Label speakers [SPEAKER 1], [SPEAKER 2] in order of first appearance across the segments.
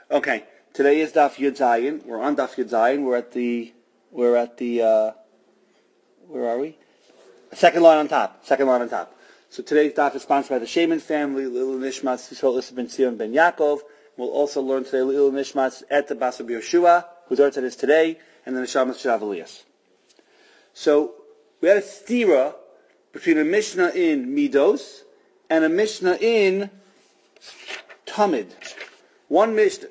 [SPEAKER 1] Okay, today is Daf Yud Zayin. We're on Daf Yud Zayin. Where are we? Second line on top. So today's Daf is sponsored by the Shaman family, Lil Nishmas, Yisrael Issa ben Sion ben Yaakov. We'll also learn today Lil Nishmas et the Basa B'Yoshua, whose Eretz is today, and then the Shamas Shav Elias. So we had a stira between a Mishnah in Midos and a Mishnah in Tamid. One Mishnah,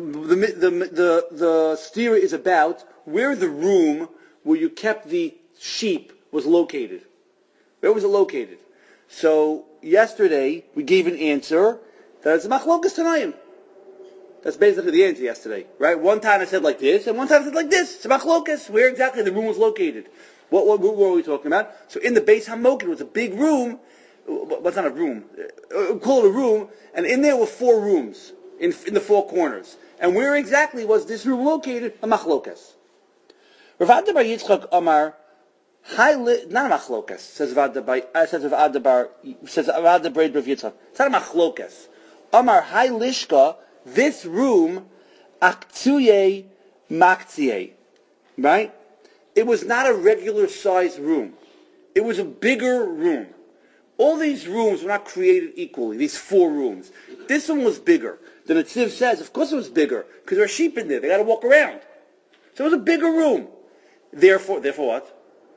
[SPEAKER 1] the stira is about where the room where you kept the sheep was located. Where was it located? So yesterday we gave an answer that it's machlokas tanayim. That's basically the answer yesterday, right? One time I said like this, and one time I said like this. It's machlokas. Where exactly the room was located? What room were we talking about? So in the Beis Hamokin was a big room. What's not a room? Call it a room, and in there were 4 rooms in the 4 corners. And where exactly was this room located? A machlokas. Rav Ada bar Yitzchak Amar, not a machlokas, says Rav Ada bar Yitzchak. It's not a machlokas. Amar Hai Lishka, this room, Aktsuye Maktsie. Right? It was not a regular sized room. It was a bigger room. All these rooms were not created equally, these 4 rooms. This one was bigger. The Netziv says, of course it was bigger, because there are sheep in there. They got to walk around. So it was a bigger room. Therefore what?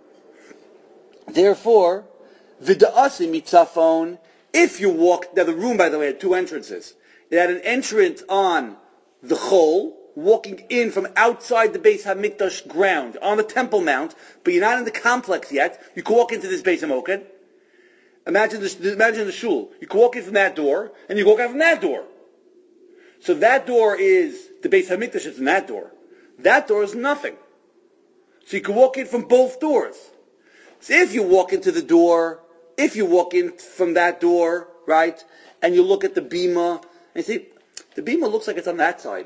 [SPEAKER 1] Therefore, v'da'asi mitzafon, if you walk, now the room, by the way, had 2 entrances. It had an entrance on the Chol, walking in from outside the Beis HaMikdash ground, on the Temple Mount, but you're not in the complex yet. You can walk into this Beis HaMoked. Imagine the shul. You can walk in from that door, and you can walk out from that door. So that door is, the Beis HaMikdash is in that door. That door is nothing. So you can walk in from both doors. So if you walk into the door, if you walk in from that door, right, and you look at the bima, and you see, the bima looks like it's on that side.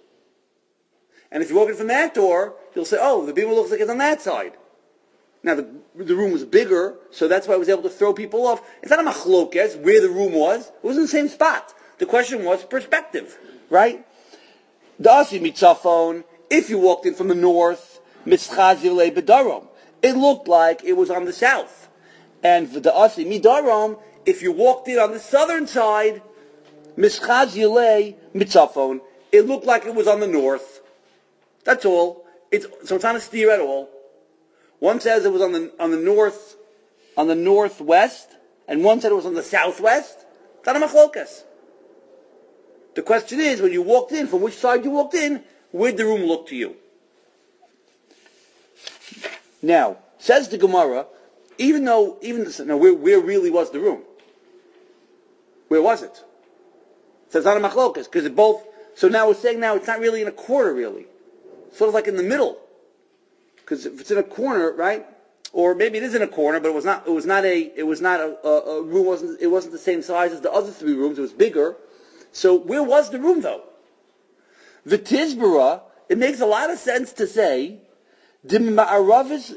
[SPEAKER 1] And if you walk in from that door, you'll say, oh, the bima looks like it's on that side. Now, the room was bigger, so that's why I was able to throw people off. It's not a machlokes where the room was. It was in the same spot. The question was perspective, right? Da'asi mitzafon, if you walked in from the north, mitzchazile bedarom, it looked like it was on the south. And da'asi midarom, if you walked in on the southern side, mitzchazile mitzafon, it looked like it was on the north. That's all. So it's not a steer at all. One says it was on the northwest, and one said it was on the southwest. It's not a machlokas. The question is, when you walked in, from which side you walked in, where'd the room look to you? Now, says the Gemara, where really was the room? Where was it? So it's not a machlokas, because it both. So now we're saying it's not really in a quarter, really. Sort of like in the middle. Because if it's in a corner, right? Or maybe it is in a corner, but it was not a room. It wasn't the same size as the other 3 rooms. It was bigger. So where was the room though? The Tizbara, it makes a lot of sense to say the Ma'aravis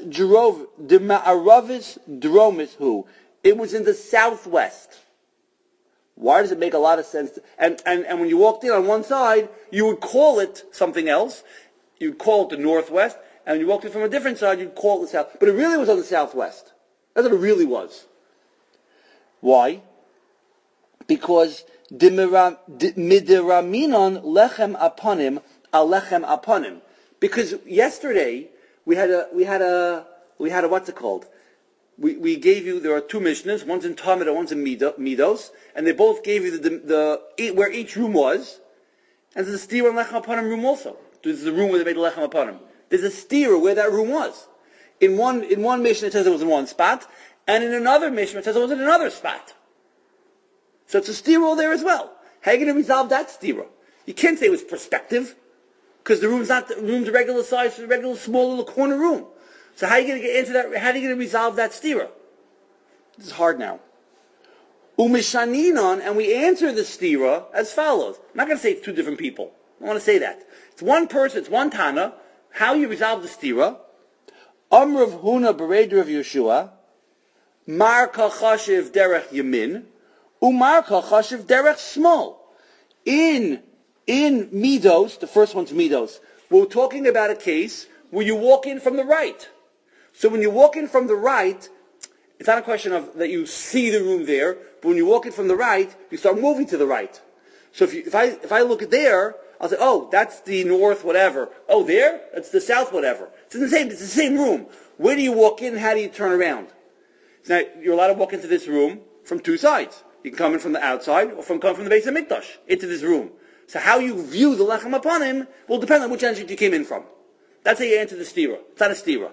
[SPEAKER 1] Dromis who? It was in the southwest. Why does it make a lot of sense? And when you walked in on one side, you would call it something else. You'd call it the northwest. And when you walked in from a different side, you'd call it the south. But it really was on the southwest. That's what it really was. Why? Because midiraminon lechem aponim alechem aponim. Because yesterday we had a what's it called? We gave you, there are 2 Mishnahs, one's in Talmud and one's in Midos, and they both gave you the where each room was, and there's a steer and lechem aponim room also. There's the room where they made lechem aponim. There's a steer where that room was. In one Mishnah it says it was in one spot, and in another Mishnah it says it was in another spot. So it's a steer all there as well. How are you going to resolve that steer? You can't say it was perspective, because the room's a regular size, a regular small little corner room. So how are you going to get into that? How are you going to resolve that steer? This is hard now. Umishaninon, and we answer the steer as follows. I'm not going to say it's 2 different people. I don't want to say that. It's one person, it's one Tana. How you resolve the stira? Amrav Huna Bereder of Yeshua, Marka Chashiv Derech Yamin, Umarka Chashiv Derech Small. In In Midos, the first one's Midos, we're talking about a case where you walk in from the right. So when you walk in from the right, it's not a question of that you see the room there, but when you walk in from the right, you start moving to the right. So if I look at there, I'll say, oh, that's the north whatever. Oh, there? That's the south whatever. It's the same room. Where do you walk in? How do you turn around? So now, you're allowed to walk into this room from two sides. You can come in from the outside or come from the base of Mikdash into this room. So how you view the Lechem Apanim will depend on which entrance you came in from. That's how you answer the stira. It's not a stira.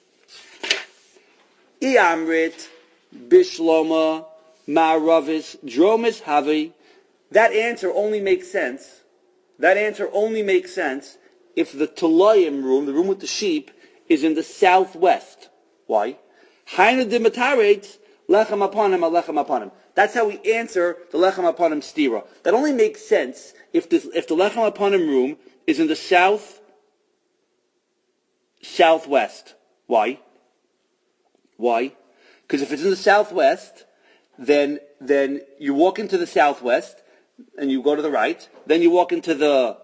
[SPEAKER 1] Iamrit, Bishloma, Ma'aravis, Dromis Havi. That answer only makes sense. That answer only makes sense if the Talayim room, the room with the sheep, is in the southwest. Why? Hainu dimataretz lechem apanim alechem apanim. That's how we answer the lechem apanim stira. That only makes sense if the lechem apanim room is in the southwest. Why? Why? Because if it's in the southwest, then you walk into the southwest and you go to the right. Then you walk into the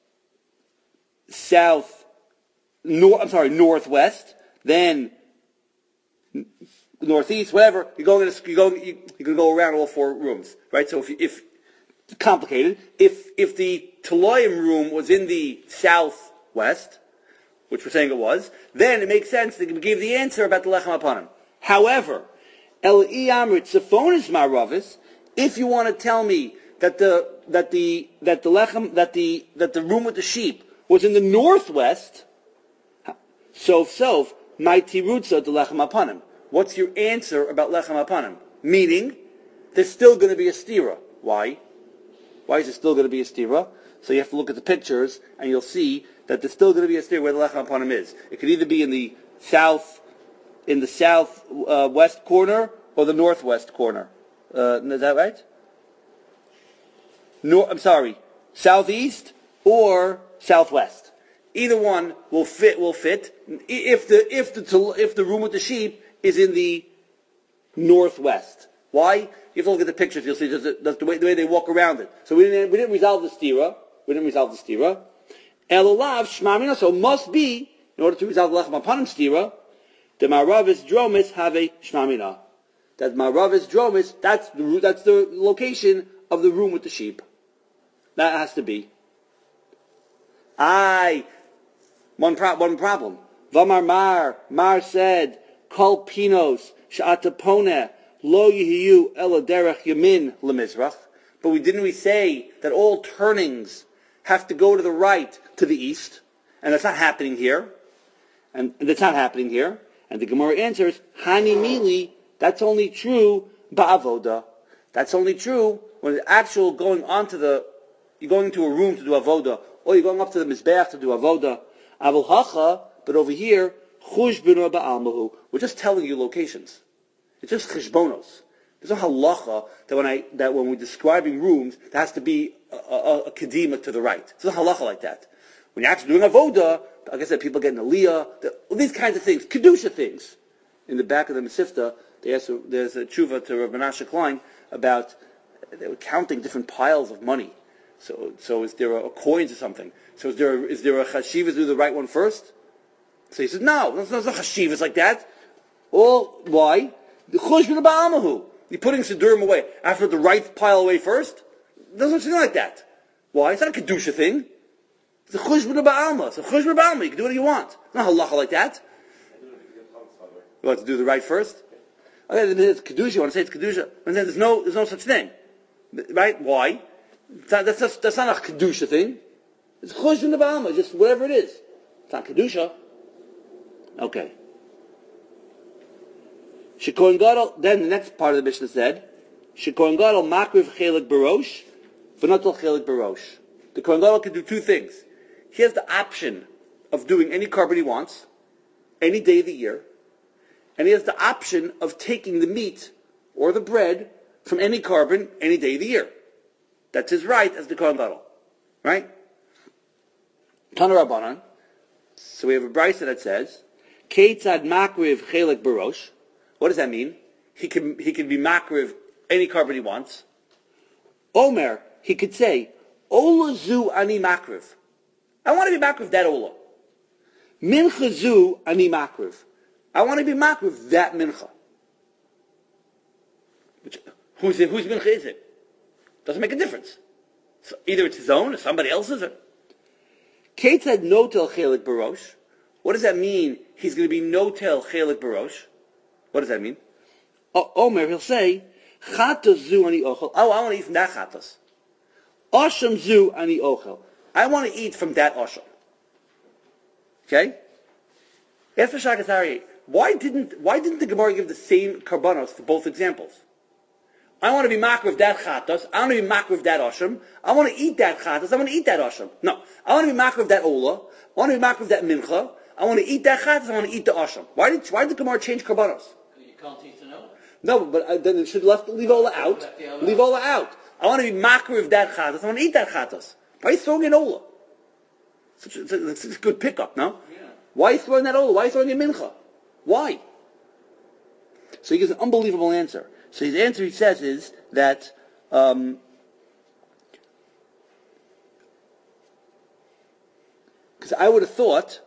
[SPEAKER 1] northwest. Then northeast, whatever. You can go around all four rooms, right? So if complicated, if the Taloyim room was in the southwest, which we're saying it was, then it makes sense to give the answer about the Lechem Apanim. However, El Iyamrit Sephonis Ma'aravis, if you want to tell me that the room with the sheep was in the northwest, so my tirutza the Lechem Apanim. What's your answer about Lechem Apanim? Meaning, there's still going to be a stira. Why? Why is there still going to be a stira? So you have to look at the pictures, and you'll see that there's still going to be a stira where the Lechem Apanim is. It could either be in the southwest corner or the northwest corner. Is that right? Southeast or southwest. Either one will fit. If the room with the sheep is in the northwest. Why? You have to look at the pictures. You'll see that's the way they walk around it. So we didn't resolve the stira. Elolav shmamina. So it must be in order to resolve the lechem apanim stira. The ma'aravis dromis have a shmamina. That ma'aravis dromis. That's the location of the room with the sheep. That has to be. One problem. Vamar Mar said, Kol pinos sha'atapone lo yihiyu ela derech yamin lemizrach. But didn't we say that all turnings have to go to the right, to the east? And that's not happening here. And that's not happening here. And the Gemara answers, Hani mili, that's only true ba'avoda. That's only true when the actual you're going into a room to do avoda, or you're going up to the mizbeach to do avoda. Avol hacha, but over here, chush b'no ba'almahu. We're just telling you locations. It's just cheshbonos. There's no halacha that when we're describing rooms, there has to be a kedima to the right. There's no halacha like that. When you're actually doing avoda, like I said, people get an aliyah, these kinds of things, kedusha things. In the back of the Mesivta, there's a tshuva to Rav Menashe Klein about they were counting different piles of money. So is there a coins or something? So is there a chashivas do the right one first? So he said, no, there's no chashivas like that. Well, why? The chush b'no ba'almahu. You're putting sidurim away after the right pile away first. There's nothing like that. Why? It's not a kedusha thing. It's a chush b'no ba'alma. It's a chush b'no ba'alma. You can do whatever you want. It's not halacha like that. You want to do the right first? Okay, then it's kedusha. You want to say it's kedusha? And then there's no such thing, right? Why? That's not a kedusha thing. It's chush b'no ba'alma. Just whatever it is. It's not kedusha. Okay. Shekohen Gadol. Then the next part of the Mishnah said, Shekohen Gadol makriv chelik barosh, v'notel chelik barosh. The Kohen Gadol can do two things. He has the option of doing any carbon he wants, any day of the year, and he has the option of taking the meat or the bread from any carbon any day of the year. That's his right as the Kohen Gadol. Right? Tana Rabbanan. So we have a brisa that says, Keitzad makriv chelik barosh. What does that mean? He can be makriv any carbon he wants. Omer, he could say, Ola zu ani makriv. I want to be makriv that ola. Mincha zu ani makriv. I want to be makriv that mincha. Whose mincha is it? Doesn't make a difference. So either it's his own or somebody else's. Kate said notel chelik barosh. What does that mean? He's going to be notel chelik barosh. What does that mean? Omer, he'll say, chatos zu ani ochel. Oh, I want to eat from that chatos. Osham zu ani ochel. I want to eat from that osham. Okay? After Shakatari, why didn't the Gemara give the same karbanos for both examples? I want to be makriv that chatos. I want to be makriv that osham. I want to eat that chatos. I want to eat that osham. No. I want to be makriv that ola. I want to be makriv that mincha. I want to eat that chatos. I want to eat the osham. Why did the Gemara change karbanos?
[SPEAKER 2] You can't eat an ola.
[SPEAKER 1] No, but then it should leave ola out. Leave ola out. I want to be makriv that chatos. I want to eat that chatos. Why are you throwing in ola? It's a good pickup, no?
[SPEAKER 2] Yeah.
[SPEAKER 1] Why are you throwing that ola? Why are you throwing in mincha? Why? So he gives an unbelievable answer. So his answer, he says, is that because I would have thought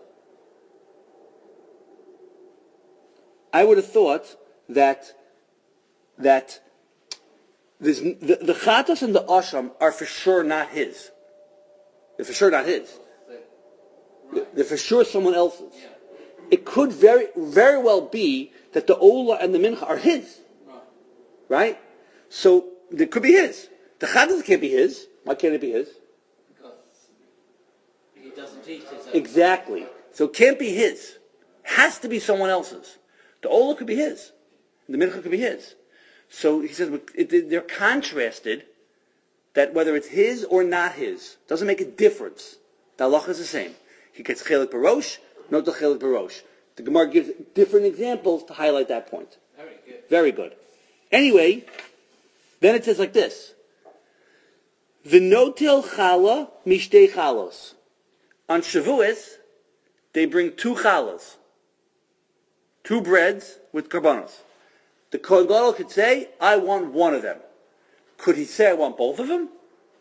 [SPEAKER 1] that there's, the chatos and the asham are for sure not his. They're for sure not his. They're for sure someone else's.
[SPEAKER 2] Yeah.
[SPEAKER 1] It could very, very well be that the ola and the mincha are his. Right? So, it could be his. The chatas can't be his. Why can't it be his?
[SPEAKER 2] Because he doesn't eat his own.
[SPEAKER 1] Exactly. So it can't be his. Has to be someone else's. The ola could be his. The mincha could be his. So he says they're contrasted that whether it's his or not his doesn't make a difference. The halacha is the same. He gets chelik barosh, not the chelik barosh. The Gemara gives different examples to highlight that point.
[SPEAKER 2] Very good.
[SPEAKER 1] Very good. Anyway, then it says like this. V'notel chala mishtei chalos. On Shavuos, they bring 2 chalas. 2 breads with karbanos. The Kohen Gadol could say, I want one of them. Could he say, I want both of them?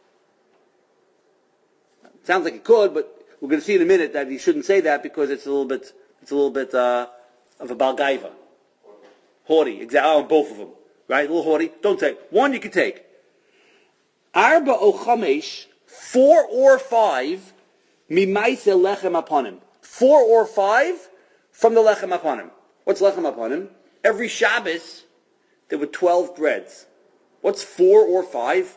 [SPEAKER 1] Sounds like he could, but we're going to see in a minute that he shouldn't say that because it's a little bit of a balgaiva. Haughty. Exactly. I want both of them. Right? A little haughty. Don't take. One you can take. Arba o chamesh, 4 or 5, mimaise lechem upon him. 4 or 5 from the lechem upon him. What's lechem upon him? Every Shabbos, there were 12 breads. What's 4 or 5?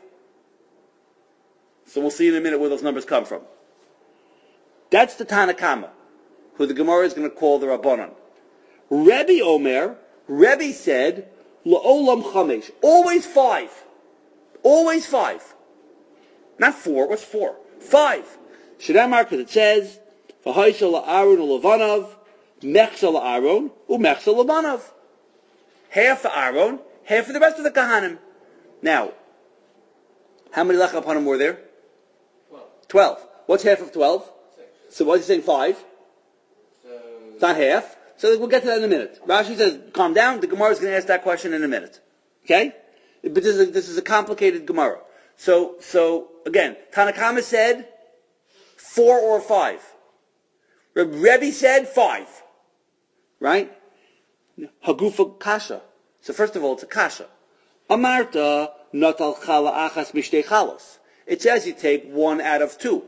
[SPEAKER 1] So we'll see in a minute where those numbers come from. That's the Tanakama, who the Gemara is going to call the Rabbanan. Rebbe Omer, Rebbe said, La'olam chamesh. Always 5. Always 5. Not 4. What's 4? 5. Shedamar, because it says, V'haisha la'aron u'levanov, mechsa la'aron, u'mechsa la'vanov. Half for Aaron, half for the rest of the Kahanim. Now, how many lechem upon him were there? 12. What's half of 12? 6. So what is he saying, 5?
[SPEAKER 2] So
[SPEAKER 1] it's not half. So we'll get to that in a minute. Rashi says, calm down. The Gemara is going to ask that question in a minute. Okay? But this is a complicated Gemara. So again, Tanakama said 4 or 5. Rebbe said 5. Right? Hagufa kasha. So first of all, it's a kasha. Amarta natal chala achas mishtei chalos. It says you take 1 out of 2.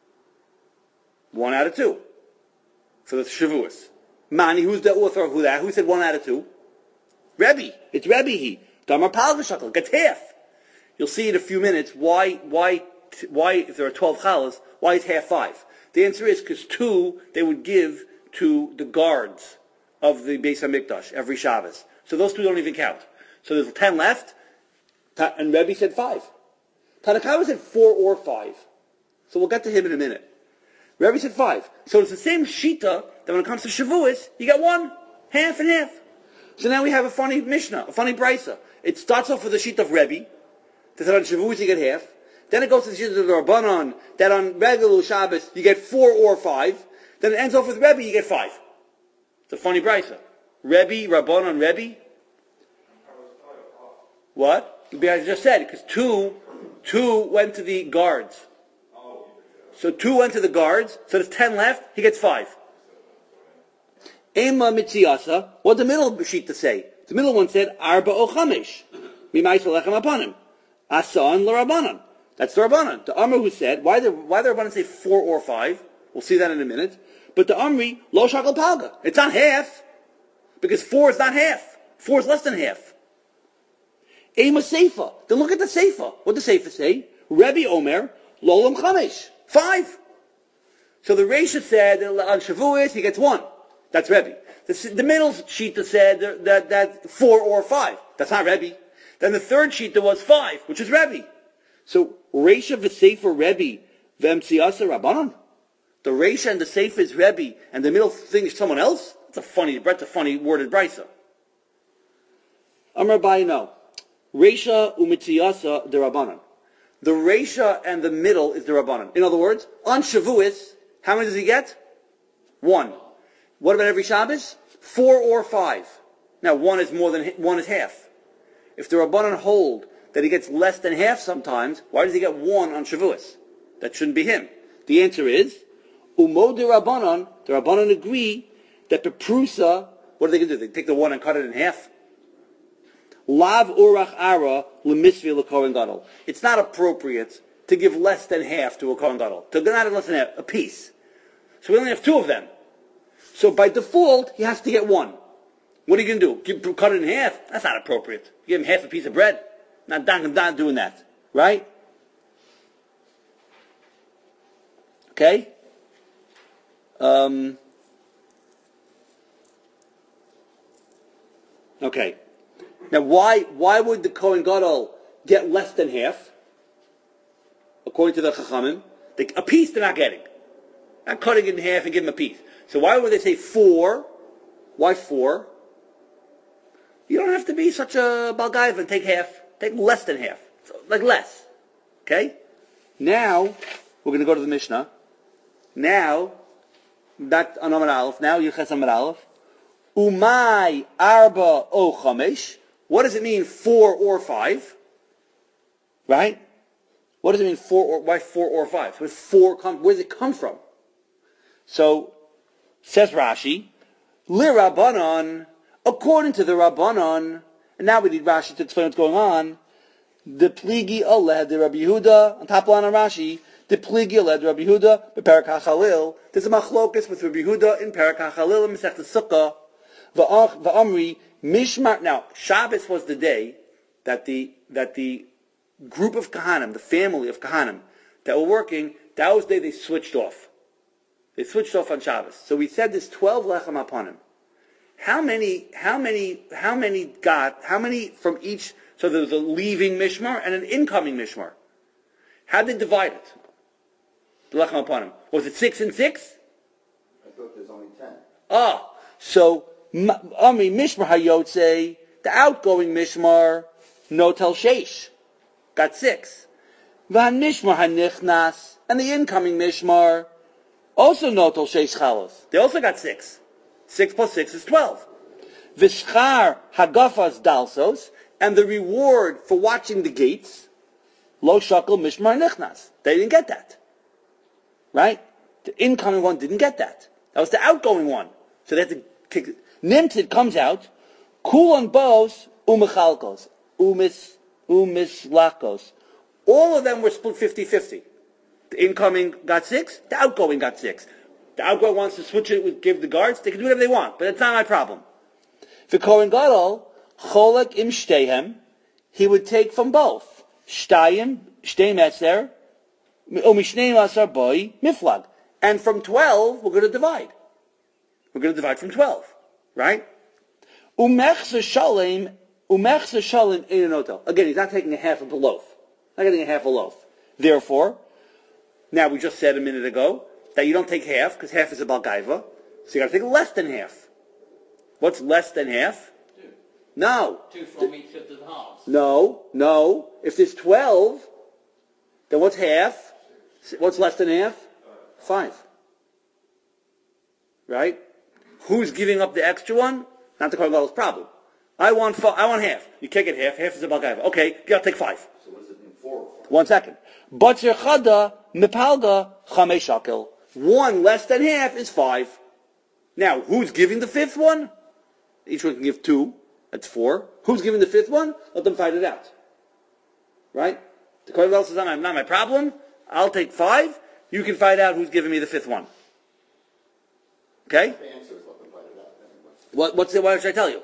[SPEAKER 1] 1 out of 2. For the Shavuos. Mani, who's the author of that? Who said 1 out of 2? Rebbe. It's Rebbe he. Damar pal v'shakal. Gets half. You'll see in a few minutes why if there are 12 chalas, why is half 5? The answer is because 2 they would give to the guards of the Beis HaMikdash every Shabbos. So those 2 don't even count. So there's 10 left, and Rebbe said 5. Tanakama said 4 or 5. So we'll get to him in a minute. Rebbe said 5. So it's the same shita that when it comes to Shavuos, you got 1, half and half. So now we have a funny Mishnah, a funny Brisa. It starts off with the sheet of Rebbe, that on Shavuos you get half. Then it goes to the sheet of the Rabbanon, that on regular Shabbos you get 4 or 5. Then it ends off with Rebbe, you get 5. It's a funny Brisa. Rebbe, Rabbanon, Rebbe. What? I just said, because 2 went to the guards. So 2 went to the guards, so there's 10 left, he gets 5. Ema mitziyasa, what did the middle sheet to say? The middle one said, Arba o chamesh. Mimais lechem apanim. Asan l'Rabbanan. That's the Rabbanan. The Amr who said, why the Rabbanan say 4 or 5? We'll see that in a minute. But the Amri, lo shakal palga. It's not half. Because 4 is not half. 4 is less than half. Ema seifa. Then look at the seifa. What does the seifa say? Rebbe Omer, lolam chamesh. 5. So the Reisha said on Shavuos he gets 1. That's Rebbe. The middle sheet said that 4 or 5. That's not Rebbe. Then the third sheet there was 5, which is Rebbe. So Reisha v'Sefer Rebbe v'Mtziasa Rabbanan. The Reisha and the Sefer is Rebbe, and the middle thing is someone else. That's a funny worded brisa. Amar Abaye, no. Reisha u'Mtziasa the Rabbanan. The Reisha and the middle is the Rabbanan. In other words, on Shavuos, how many does he get? 1. What about every Shabbos? 4 or 5. Now 1 is half. If the Rabbanan hold that he gets less than half sometimes, why does he get 1 on Shavuos? That shouldn't be him. The answer is, Umo de Rabbanan, the Rabbanan agree that the Prusa, what are they going to do? They take the 1 and cut it in half? Lav urach ara lemisvi lekohen gadol. It's not appropriate to give less than half to a kohen gadol. To not less than half, a piece. So we only have 2 of them. So by default, he has to get 1. What are you going to do? Cut it in half? That's not appropriate. You give him half a piece of bread. Not doing that. Right? Okay? Okay. Now why would the Kohen Gadol get less than half? According to the Chachamim, a piece they're not getting. Not cutting it in half and giving him a piece. So why would they say 4? Why 4? You don't have to be such a balgaiva and take half. Take less than half. So, like less. Okay? Now, we're going to go to the Mishnah. Now, back on Amar Aleph. Now, Yiches Amar Aleph. Umay arba o chamesh. What does it mean 4 or 5? Right? What does it mean why 4 or 5? Where does it come from? So, says Rashi, Rabbanan, according to the Rabbanan, and now we need Rashi to explain what's going on, the pligi aled the Rabbi Yehuda, on top line of Rashi, the pligi aled Rabbi Yehuda, Perak HaChalil, there's a machlokus with Rabbi Yehuda in Perak HaChalil, in Masechta Sukkah, V'amri, Mishmar. Now, Shabbos was the day that the group of Kahanim, the family of Kahanim, that were working, that was the day they switched off. They switched off on Shabbos. So we said there's 12 lechem upon him. How many from each? So there was a leaving mishmar and an incoming mishmar. How did they divide it? The lechem upon him. Was it 6 and 6?
[SPEAKER 3] I thought there's only 10.
[SPEAKER 1] So Amri mishmar hayotze, the outgoing mishmar, notel sheish, got 6. Van mishmar hanichnas, and the incoming mishmar, also notel sheish chalos. They also got 6. 6 plus 6 is 12. Vishchar hagafas dalsos, and the reward for watching the gates, lo shakel mishmar nichnas. They didn't get that. Right? The incoming one didn't get that. That was the outgoing one. So they had to kick it. Nimtzid comes out, kulon bos umechalkos, umislakos. All of them were split 50-50. The incoming got 6, the outgoing got 6. The outgoing wants to switch it, give the guards, they can do whatever they want, but it's not my problem. For Kohen Gadol, cholek im shteihem, he would take from both. Shtayim, shtei metzer, u'mishnei asar boi, miflag. And from 12, we're going to divide. We're going to divide from 12. Right? Umechzer shalim in an hotel. Again, he's not taking a half of the loaf. Not getting a half a loaf. Therefore, now we just said a minute ago that you don't take half, because half is a balgaiva. So you got to take less than half. What's less than half?
[SPEAKER 2] 2.
[SPEAKER 1] No.
[SPEAKER 2] 2 from each of the halves.
[SPEAKER 1] No. If there's 12, then what's half? What's less than half? 5. Right? Who's giving up the extra one? Not the Kohen Gadol's problem. I want half. You can't get half. Half is a balgaiva. Okay, you got to take 5.
[SPEAKER 3] So what does it mean 4?
[SPEAKER 1] 1 second. Batzer chada Mipalga chamei shakel. 1 less than half is 5. Now, who's giving the 5th one? Each one can give 2. That's 4. Who's giving the 5th one? Let them fight it out. Right? The Kohen says, not my problem. I'll take 5. You can find out who's giving me the 5th one. Okay?
[SPEAKER 3] The answer is let them fight it out.
[SPEAKER 1] What should I tell you?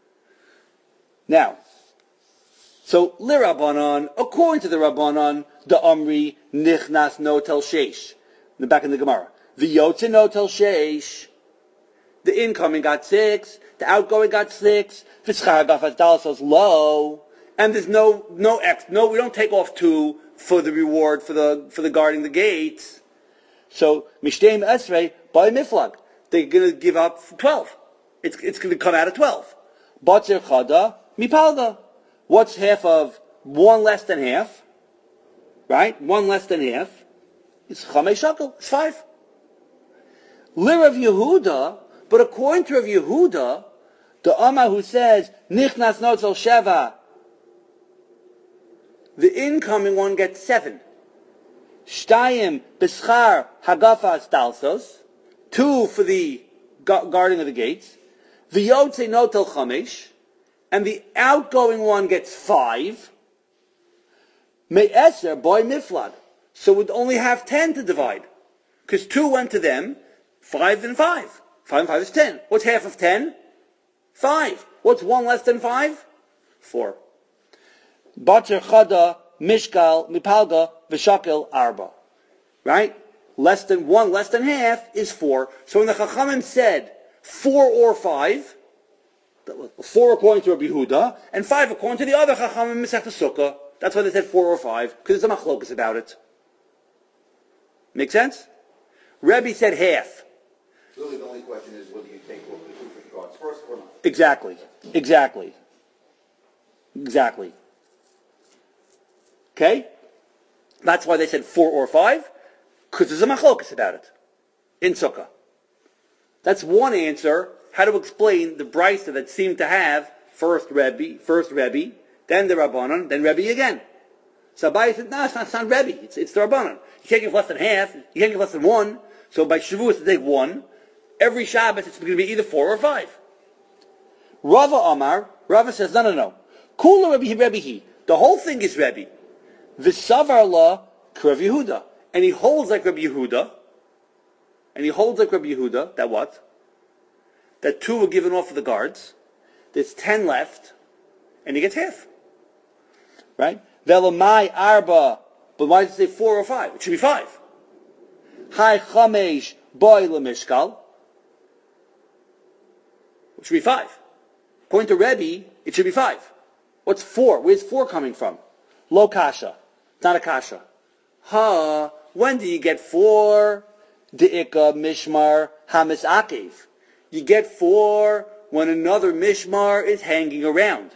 [SPEAKER 1] Now, so Lirabbanan, according to the Rabbanan, the Amri nichnas notel sheish. In the back in the Gemara, the Yotze notel sheish. The incoming got 6, the outgoing got 6. V'schar gafas dalos low, and there's no, we don't take off 2 for the reward for the guarding the gates. So mishteim esrei by miflag, they're going to give up 12. It's going to come out of 12. Batzer chada mipalga. What's half of 1 less than half? Right? 1 less than half is chamei shakel. It's 5. Lirav Yehuda, but according to Rav Yehuda, the Amma who says nichnas notzel sheva, the incoming one gets 7. Shtayim b'schar hagafas dalsos, 2 for the guarding of the gates. The Yotze notel chamesh, and the outgoing one gets 5. Me'eser boy miflag, so we'd only have 10 to divide, because 2 went to them, 5 and 5. 5 and 5 is 10. What's half of 10? 5. What's 1 less than 5? 4. Batzer chada mishkal mipalga v'shakel arba. Right? 1 less than half is 4. So when the Chachamim said 4 or 5, 4 according to Rabbi Yehuda, and 5 according to the other Chachamim Masechta Sukkah, that's why they said 4 or 5, because there's a machlokas about it. Make sense? Rebbe said half.
[SPEAKER 3] Really, the only question is whether you take off the 2 for the guards first or not.
[SPEAKER 1] Exactly. Okay? That's why they said 4 or 5, because there's a machlokas about it in Sukkah. That's one answer, how to explain the brisa that seemed to have first Rebbe, then the Rabbanon, then Rebbe again. So Abaye said, no, it's not Rebbe, it's the Rabbanon. You can't give less than half, you can't give less than 1, so by Shavuos they take 1. Every Shabbos it's going to be either 4 or 5. Rava says, no. Kula Rebbe, the whole thing is Rebbe. V'savar la Rav Yehuda. And he holds like Rabbi Yehuda. That what? That 2 were given off for the guards. There's 10 left. And he gets half. Right? Velamai arba. But why does it say 4 or 5? It should be 5. Hai chamesh boy lemishkal. It should be 5. According to Rebbe, it should be 5. What's 4? Where's 4 coming from? Lo kasha. It's not a kasha. When do you get 4? De'ika mishmar hamis akev. You get 4 when another mishmar is hanging around.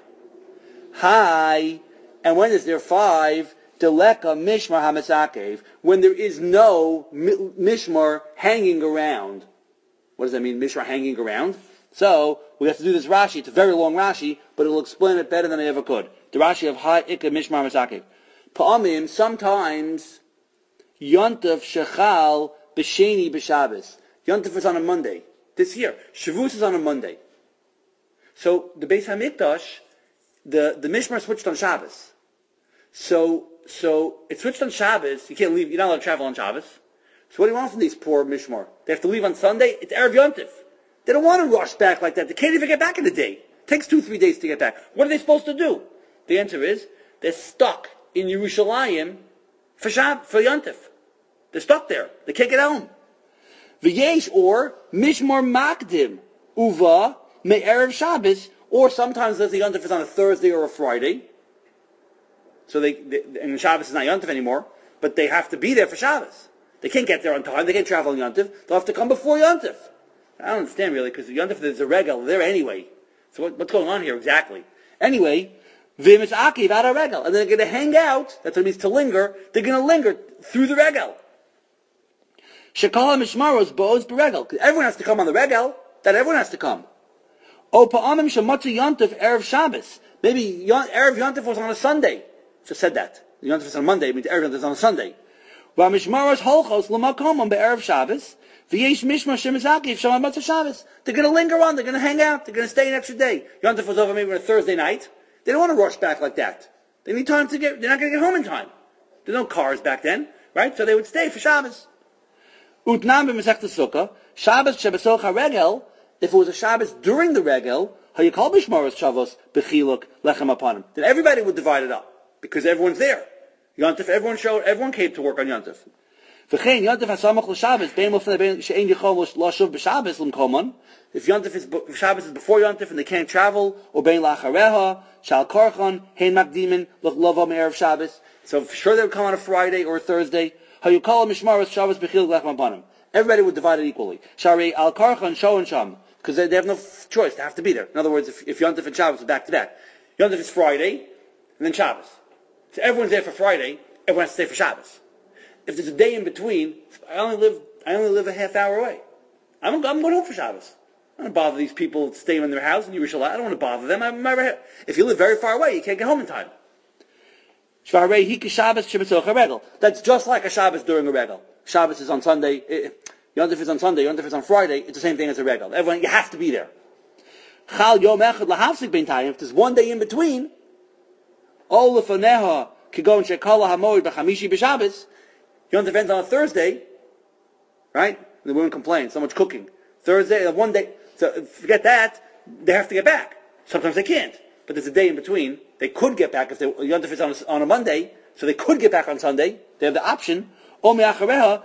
[SPEAKER 1] And when is there 5? Deleka mishmar hamis akev. When there is no mishmar hanging around. What does that mean, mishmar hanging around? So, we have to do this Rashi. It's a very long Rashi, but it will explain it better than I ever could. The Rashi of Ha Ika Mishmar Masakev. Pa'amim, sometimes, Yontav Shechal B'Sheni B'Shabbos. Yontav is on a Monday. This year. Shavuos is on a Monday. So, the Beis HaMikdash, the Mishmar switched on Shabbos. So it switched on Shabbos. You can't leave, you're not allowed to travel on Shabbos. So what do you want from these poor Mishmar? They have to leave on Sunday? It's Erev Yontav. They don't want to rush back like that. They can't even get back in a day. It takes 2-3 days to get back. What are they supposed to do? The answer is, they're stuck in Yerushalayim for Yontif. They're stuck there. They can't get home. V'yesh, or Mishmar Makdim, Uva, Me'erev Shabbos, or sometimes the Yontif is on a Thursday or a Friday. So and Shabbos is not Yontif anymore, but they have to be there for Shabbos. They can't get there on time. They can't travel on Yontif. They'll have to come before Yontif. I don't understand really, because the Yontif, there's a regal there anyway. So what's going on here exactly? Anyway, Vim is Akiv out of regal. And they're going to hang out, that's what it means to linger, they're going to linger through the regal. Shekala Mishmaros Boaz Beregal. Because everyone has to come on the regal, that everyone has to come. O Pa'amim Shemotzi Yontif Erev Shabbos. Maybe Erev Yontif was on a Sunday. Just said that. The Yontif is on a Monday, it means Erev Yontif is on a Sunday. Mishmaros holchos l'makomam be'erev Shabbos. V'yesh mishmar shemizakiv shamad matzah Shabbos. They're going to linger on. They're going to hang out. They're going to stay an extra day. Yontif was over maybe on a Thursday night. They don't want to rush back like that. They need time to get. They're not going to get home in time. There's no cars back then, right? So they would stay for Shabbos. Utnam b'mesechta sukkah Shabbos shebesoch haregel. If it was a Shabbos during the regel, hayikol b'shmaros shavos b'chiluk lechem apanim. Then everybody would divide it up because everyone's there. Yontif, everyone came to work on Yontif. V'chein Yontif hasamach l'Shabbos bein l'fnei bein she'ein yichol l'shuv b'Shabbos l'mkomon. If Shabbos is before Yontif and they can't travel, or bein la'achareha shal karchan hein makdimin l'chlovam erev Shabbos. So for sure they would come on a Friday or a Thursday. Hayukol mishmaros Shabbos b'chiluk lechem apanim. Everybody would divide it equally. Shari al karchan show and sham. Because they have no choice, they have to be there. In other words, if Yontif and Shabbos are back to back. Yontif is Friday, and then Shabbos. So everyone's there for Friday, everyone has to stay for Shabbos. If there's a day in between, I only live a half hour away. I'm going home for Shabbos. I don't bother these people staying in their house in Yerushalayim. I don't want to bother them. If you live very far away, you can't get home in time. That's just like a Shabbos during a regal. Shabbos is on Sunday. Yontif is on Sunday, Yontif is on Friday, it's the same thing as a regal. Everyone, you have to be there. If there's one day in between, Yontif ends on a Thursday, right? The women complain, so much cooking. Thursday, one day, so forget that, they have to get back. Sometimes they can't, but there's a day in between. They could get back if Yontif is on a Monday, so they could get back on Sunday. They have the option. It's not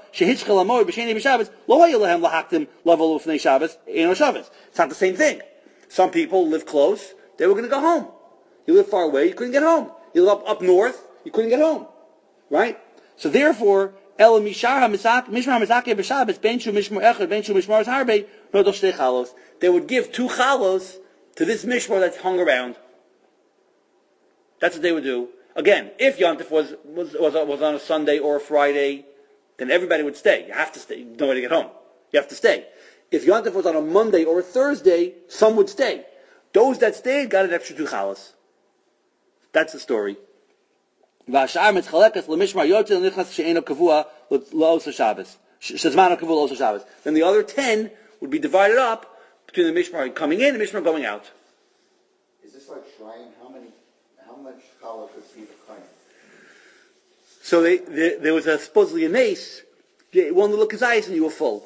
[SPEAKER 1] the same thing. Some people live close, they were going to go home. You live far away, you couldn't get home. You live up north, you couldn't get home. Right? So therefore, they would give 2 chalos to this mishmar that's hung around. That's what they would do. Again, if Yontif was on a Sunday or a Friday, then everybody would stay. You have to stay. No way to get home. You have to stay. If Yontif was on a Monday or a Thursday, some would stay. Those that stayed got an extra 2 chalas. That's the story. Then the other 10 would be divided up between the mishmar coming in and the mishmar going out.
[SPEAKER 3] Is this like shrine? How much challah could be the kind?
[SPEAKER 1] So there was supposedly a mace, one little kazayas and you were full.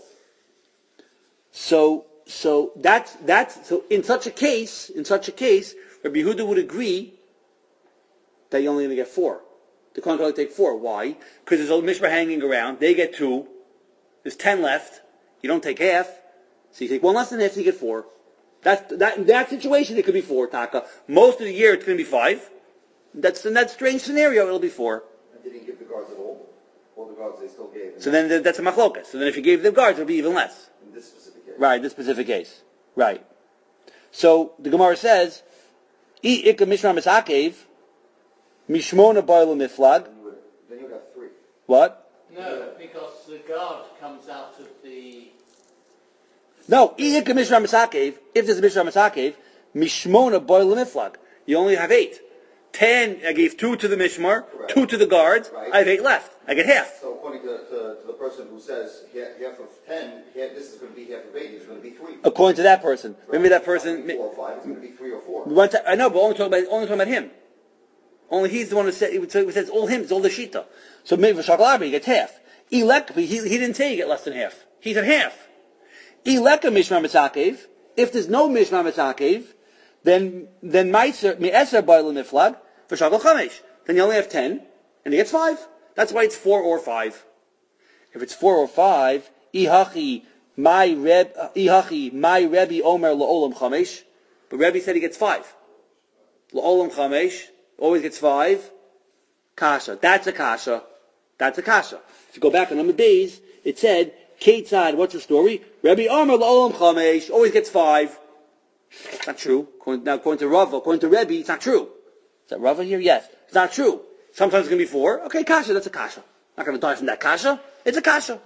[SPEAKER 1] So in such a case, Rabbi Yehuda would agree that you only going to get 4. The Kohen only take 4. Why? Because there's a mishmar hanging around. They get 2. There's 10 left. You don't take half. So you take 1 less than half, so you get 4. In that situation, it could be 4, Taka. Most of the year, it's going to be 5. In that strange scenario, it'll be 4.
[SPEAKER 3] And they didn't give the guards at all? Or the guards they still gave?
[SPEAKER 1] So then that's a machlokas. So then if you gave the guards, it'll be even less.
[SPEAKER 3] In this specific case?
[SPEAKER 1] Right, this specific case. Right. So the Gemara says, I ikka mishmar misakev, mishmona boilu miflag.
[SPEAKER 3] Then you would have 3.
[SPEAKER 1] What?
[SPEAKER 2] No, because the guard comes out of the...
[SPEAKER 1] No, I ikka mishmar misakev, if there's a mishmar misakev, mishmona boilu miflag. You only have 8. 10, I gave 2 to the mishmar,
[SPEAKER 3] Correct.
[SPEAKER 1] 2 to the guards,
[SPEAKER 3] Right.
[SPEAKER 1] I have 8 left. I get half.
[SPEAKER 3] So according to the person who says half of 10, this is going to be half of 8, it's going to be 3.
[SPEAKER 1] According to that person.
[SPEAKER 3] Right.
[SPEAKER 1] Remember that person...
[SPEAKER 3] It's not 4 or 5, it's going to be 3 or 4.
[SPEAKER 1] I know, but only talking about him. Only he's the one who said it's all him, it's all the shita. So maybe for Shakal Arba, he gets half. He didn't say you get less than half. He said half. Ileka mishmar mitzakev. If there's no mishmar mitzakev, then meiser me'eser ba'il niflag for Shakal Chamesh. Then you only have 10, and he gets 5. That's why it's 4 or 5. If it's 4 or 5, ihachi my Rebbe Omer la'olam Chamesh. But Rebbe said he gets 5. La'olam Chamesh always gets 5. Kasha. That's a kasha. If you go back on number days, it said, Ketzad, what's the story? Rebbe Omer la'olam Chamesh always gets 5. It's not true. According to Rava, according to Rebbe, it's not true. Is that Rava here? Yes. It's not true. Sometimes it's going to be 4. Okay, kasha, that's a kasha. Not going to die from that kasha. It's a kasha.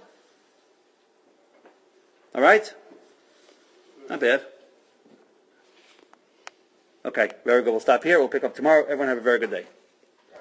[SPEAKER 1] Alright? Not bad. Okay, very good. We'll stop here. We'll pick up tomorrow. Everyone have a very good day.